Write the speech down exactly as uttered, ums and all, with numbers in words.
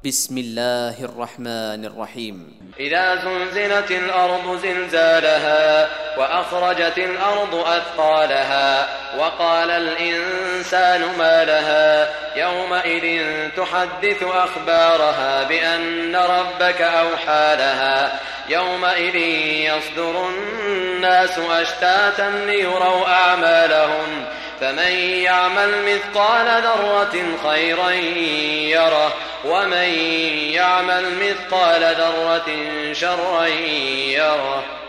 بسم الله الرحمن الرحيم. إذا زلزلت الأرض زلزالها وأخرجت الأرض أثقالها وقال الإنسان ما لها يومئذ تحدث أخبارها بأن ربك أوحى لها يومئذ يصدر الناس أشتاتا ليروا أعمالهم فمن يعمل مثقال ذرة خيرا يره ومن يعمل مثقال ذرة شرا يره.